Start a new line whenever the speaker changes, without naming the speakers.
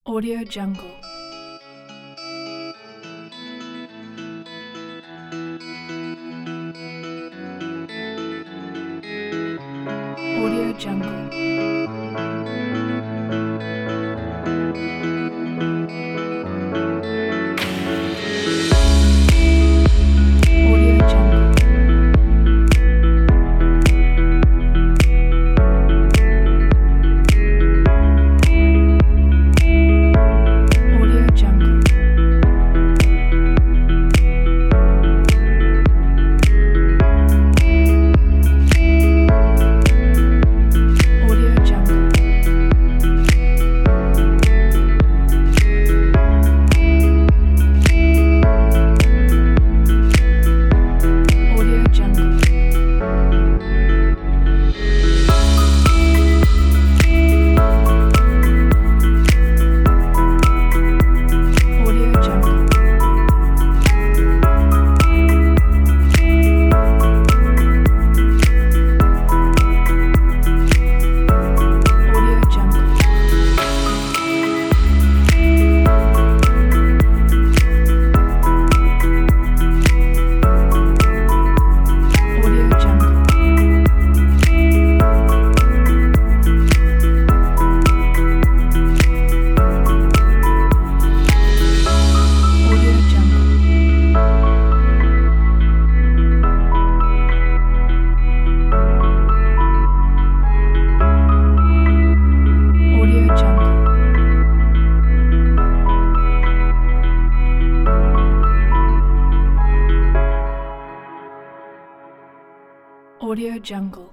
Audio Jungle. Audio Jungle. Audio Jungle. Audio Jungle. Audio Jungle. Audio Jungle. Audio Jungle. Audio Jungle. Audio Jungle. Audio Jungle. Audio Jungle. Audio Jungle.